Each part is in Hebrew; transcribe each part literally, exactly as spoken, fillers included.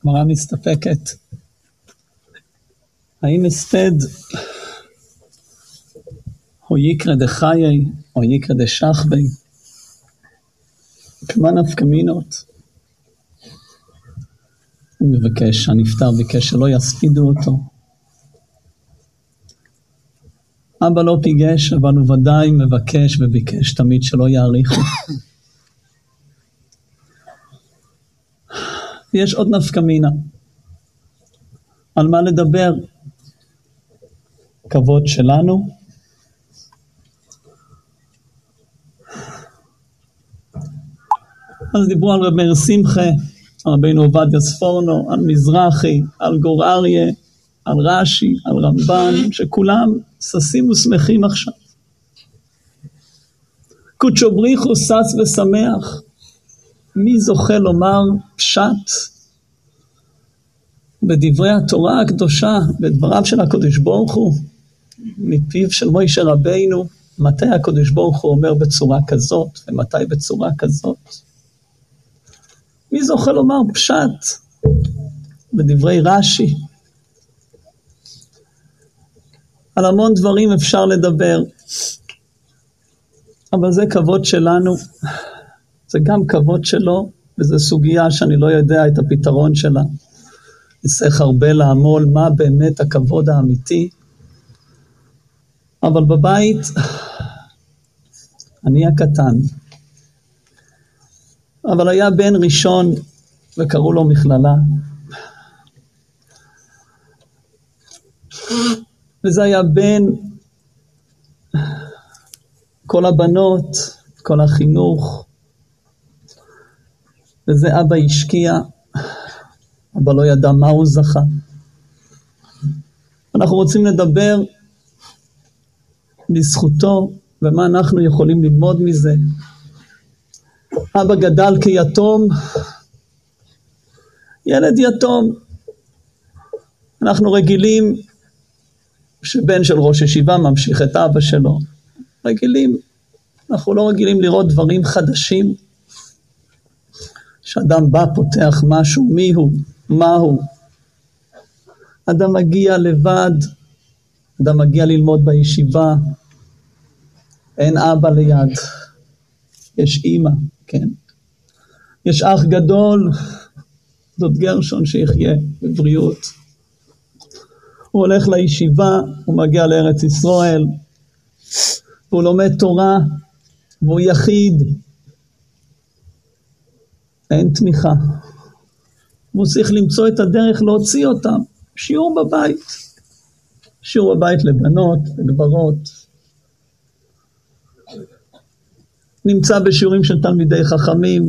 הגמרא מסתפקת. האם הספד או יקרא דחיי או יקרא דשחבי? כמה נפקא מינות? הוא מבקש, הנפטר ביקש שלא יספידו אותו. אבא לא פיגש, אבל הוא ודאי מבקש וביקש תמיד שלא יאריכו. יש עוד נפקא מינה. על מה לדבר? כבוד שלנו? אז דיברו על רב מאיר שמחה, על רבינו עובדיה ספורנו, על מזרחי, על גור אריה, על רש"י, על רמב"ן, שכולם ששים ושמחים עכשיו. קודשא בריחו שש ושמח. מי זוכה לומר פשט בדברי התורה הקדושה, בדבריו של הקדוש ברוך הוא, מפיו של מוישה רבינו, מתי הקדוש ברוך הוא אומר בצורה כזאת, ומתי בצורה כזאת. מי זוכה לומר פשט בדברי רש"י? על המון דברים אפשר לדבר, אבל זה כבוד שלנו, זה גם כבוד שלו, וזו סוגיה שאני לא יודע את הפתרון שלה. נצטרך הרבה לעמול מה באמת הכבוד האמיתי, אבל בבית, אני הקטן, אבל היה בן ראשון וקראו לו מכללה, וזה היה בן כל הבנות, כל החינוך, וזה אבא השקיע, אבא לא ידע מה הוא זכה. אנחנו רוצים לדבר לזכותו, ומה אנחנו יכולים ללמוד מזה. אבא גדל כיתום, ילד יתום. אנחנו רגילים שבן של ראש ישיבה ממשיך את אבא שלו. רגילים, אנחנו לא רגילים לראות דברים חדשים. שאדם בא פותח משהו, מי הוא, מה הוא. אדם מגיע לבד, אדם מגיע ללמוד בישיבה, אין אבא ליד, יש אמא, כן. יש אח גדול, זאת גרשון שיחיה בבריאות. הוא הולך לישיבה, הוא מגיע לארץ ישראל, והוא לומד תורה, והוא יחיד. אין תמיכה. והוא צריך למצוא את הדרך להוציא אותם. שיעור בבית. שיעור בבית לבנות, לגברות. נמצא בשיעורים של תלמידי חכמים.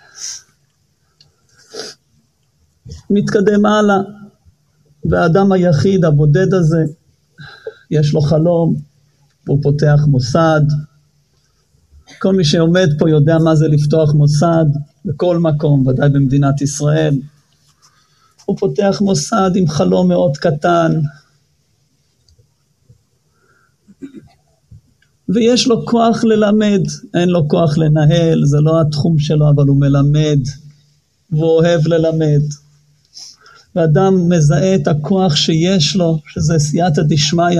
מתקדם הלאה. והאדם היחיד, הבודד הזה, יש לו חלום, והוא פותח מוסד. כל מי שעומד פה יודע מה זה לפתוח מוסד, בכל מקום, ודאי במדינת ישראל. הוא פותח מוסד עם חלום מאוד קטן, ויש לו כוח ללמד, אין לו כוח לנהל, זה לא התחום שלו, אבל הוא מלמד, והוא אוהב ללמד. ואדם מזהה את הכוח שיש לו, שזה סייעתא דשמיא,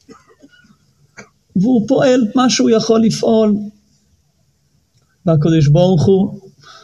והוא פועל מה שהוא יכול לפעול, והקדוש ברוך הוא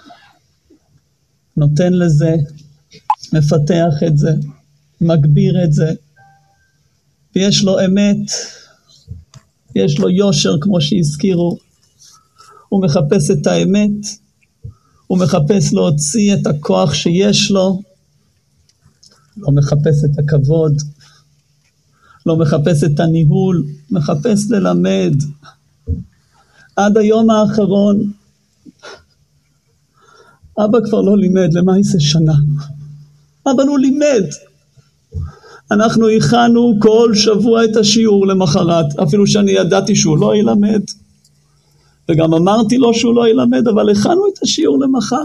נותן לזה, מפתח את זה, מגביר את זה, ויש לו אמת, יש לו יושר כמו שהזכירו, הוא מחפש את האמת, הוא מחפש להוציא את הכוח שיש לו, לא מחפש את הכבוד, לא מחפש את הניהול, מחפש ללמד. עד היום האחרון, אבא כבר לא לימד, למה יעשה שנה? אבל הוא לימד. אנחנו הכנו כל שבוע את השיעור למחרת, אפילו שאני ידעתי שהוא לא ילמד, וגם אמרתי לו שהוא לא ילמד, אבל הכנו את השיעור למחר.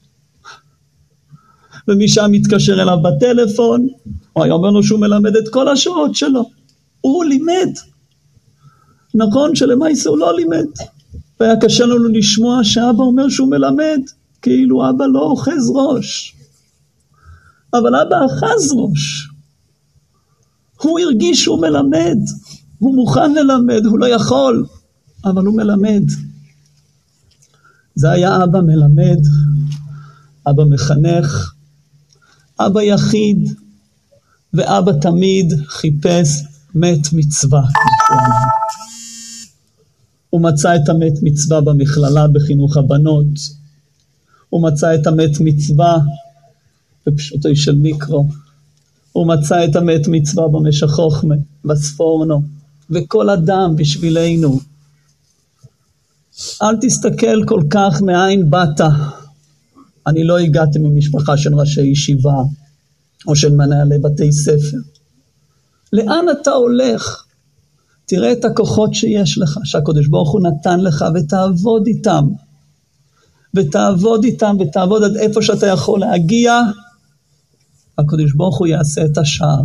ומי שם מתקשר אליו בטלפון, הוא היה אומר לו שהוא מלמד את כל השעות שלו. הוא לימד. נכון שלמעשה הוא לא לימד. והיה קשה לנו לשמוע שאבא אומר שהוא מלמד, כאילו אבא לא אוחז ראש. אבל אבא אחז ראש. הוא הרגיש שהוא מלמד, הוא מוכן ללמד, הוא לא יכול, אבל הוא מלמד. זה היה אבא מלמד, אבא מחנך, אבא יחיד, ואבא תמיד חיפש מת מצווה. הוא מצא את המת מצווה במכללה בחינוך הבנות, הוא מצא את המת מצווה בפשוטו של מיקרו, הוא מצא את המת מצווה במשך חוכמה, בספורנו, וכל אדם בשבילנו. אל תסתכל כל כך מאין באת. אני לא הגעתי ממשפחה של ראשי ישיבה, או של מנהלי בתי ספר. לאן אתה הולך? תראה את הכוחות שיש לך, שהקדוש ברוך הוא נתן לך, ותעבוד איתם. ותעבוד איתם, ותעבוד עד איפה שאתה יכול להגיע, הקדוש ברוך הוא יעשה את השער.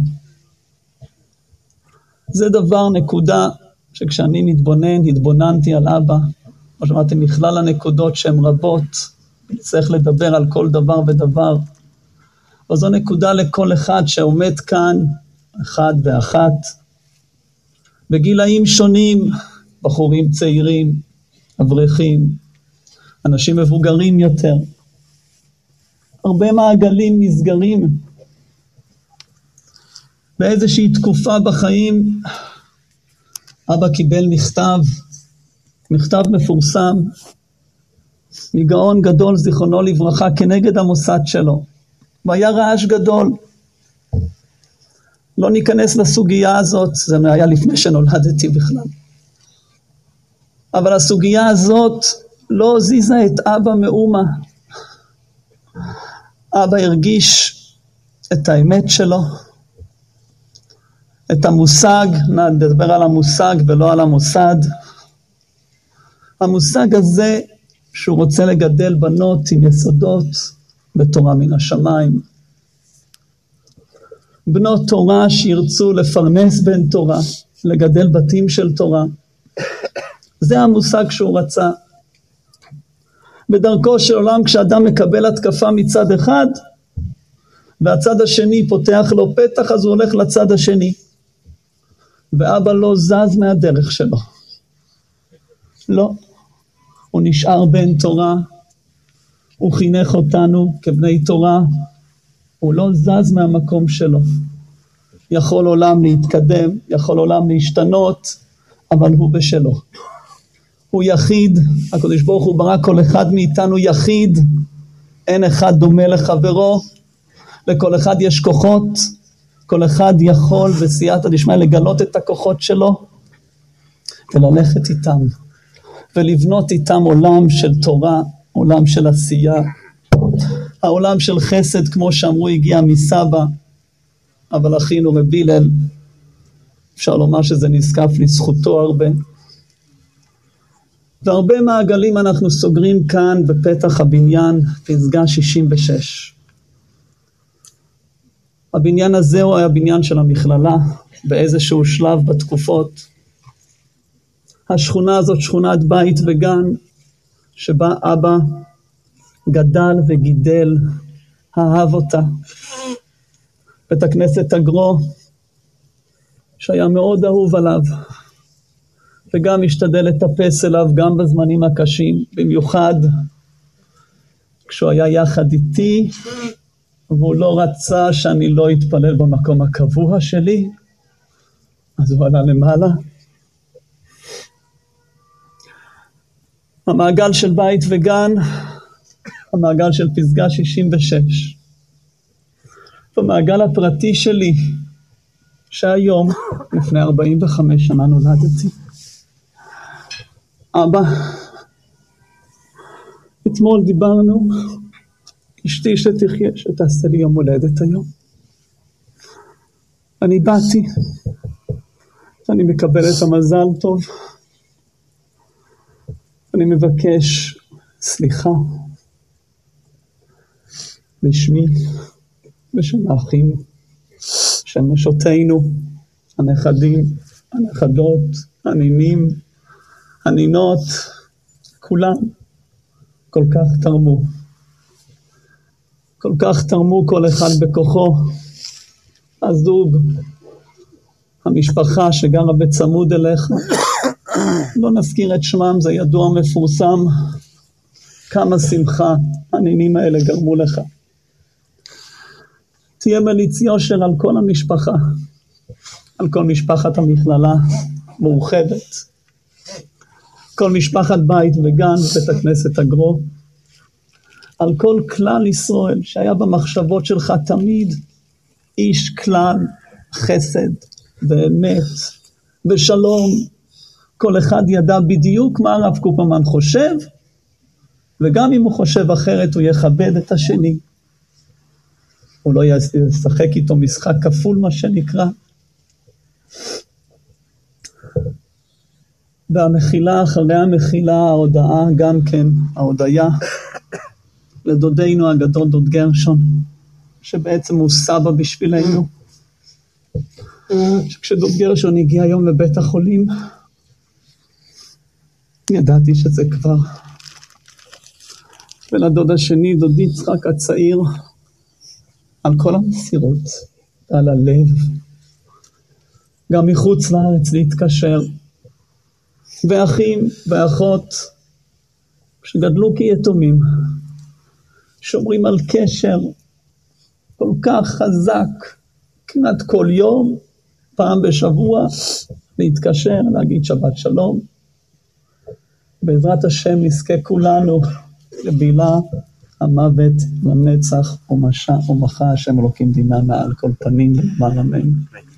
זה דבר, נקודה, שכשאני מתבונן, התבוננתי על אבא, כמו שאמרתי, מכלל הנקודות שהן רבות, צריך לדבר על כל דבר ודבר. וזו נקודה לכל אחד שעומד כאן, אחד ואחת, בגילאים שונים, בחורים צעירים, אברכים, אנשים מבוגרים יותר. הרבה מעגלים נסגרים. באיזושהי תקופה בחיים, אבא קיבל מכתב, מכתב מפורסם, מגאון גדול זיכרונו לברכה, כנגד המוסד שלו. והיה רעש גדול. לא ניכנס לסוגיה הזאת, זה היה לפני שנולדתי בכלל. אבל הסוגיה הזאת לא הזיזה את אבא מאומה. אבא הרגיש את האמת שלו, את המושג, נדבר על המושג ולא על המוסד. המושג הזה שהוא רוצה לגדל בנות עם יסודות בתורה מן השמיים. בנות תורה שירצו לפרנס בן תורה, לגדל בתים של תורה. זה המושג שהוא רצה. בדרכו של עולם, כשאדם מקבל התקפה מצד אחד, והצד השני פותח לו פתח, אז הוא הולך לצד השני. ואבא לא זז מהדרך שלו. לא. הוא נשאר בן תורה, הוא חינך אותנו כבני תורה, הוא לא זז מהמקום שלו. יכול עולם להתקדם, יכול עולם להשתנות, אבל הוא בשלו. הוא יחיד, הקדוש ברוך הוא ברא כל אחד מאיתנו יחיד, אין אחד דומה לחברו, לכל אחד יש כוחות, כל אחד יכול בסייעתא דשמיא לגלות את הכוחות שלו, וללכת איתם, ולבנות איתם עולם של תורה, עולם של עשייה, העולם של חסד, כמו שאמרו, הגיע מסבא, אבל אחינו רבי הלל, אפשר לומר שזה נזקף לזכותו הרבה. והרבה מעגלים אנחנו סוגרים כאן בפתח הבניין, פסגה שישים ושש. הבניין הזה הוא היה בניין של המכללה, באיזשהו שלב בתקופות. השכונה הזאת שכונת בית וגן, שבה אבא גדל וגידל, אהב אותה. בית הכנסת הגרו, שהיה מאוד אהוב עליו, וגם השתדל לטפס אליו גם בזמנים הקשים, במיוחד כשהוא היה יחד איתי, והוא לא רצה שאני לא אתפלל במקום הקבוע שלי, אז הוא עלה למעלה. המעגל של בית וגן, המעגל של פסגה שישים ושש. במעגל הפרטי שלי, שהיום, לפני ארבעים וחמש שנה נולדתי. אבא, אתמול דיברנו, אשתי שתחיה, שתעשה לי יום הולדת היום. אני באתי, אני מקבל את המזל טוב, אני מבקש סליחה בשמי ושל האחים, של נשותינו, הנכדים, הנכדות, הנינים, הנינות, כולם כל כך תרמו. כל כך תרמו כל אחד בכוחו, הזוג, המשפחה שגרה בצמוד אליך, לא נזכיר את שמם, זה ידוע מפורסם, כמה שמחה הנינים האלה גרמו לך. תהיה מליץ יושר על כל המשפחה, על כל משפחת המכללה מאוחדת, כל משפחת בית וגן ובית הכנסת הגרו, על כל כלל ישראל שהיה במחשבות שלך תמיד איש כלל חסד ואמת ושלום. כל אחד ידע בדיוק מה הרב קופרמן חושב, וגם אם הוא חושב אחרת הוא יכבד את השני. הוא לא ישחק איתו משחק כפול מה שנקרא. והמחילה אחרי המחילה, ההודעה גם כן, ההודיה לדודנו הגדול דוד גרשון, שבעצם הוא סבא בשבילנו. שכשדוד גרשון הגיע היום לבית החולים, ידעתי שזה כבר. ולדוד השני, דוד יצחק הצעיר, על כל המסירות, על הלב, גם מחוץ לארץ להתקשר, ואחים ואחות שגדלו כיתומים, שומרים על קשר כל כך חזק, כמעט כל יום, פעם בשבוע, להתקשר, להגיד שבת שלום. בעזרת השם נזכה כולנו לבילה המוות לנצח ומשע ומחה, השם אלוקים דינה מעל כל פנים, למען אמן.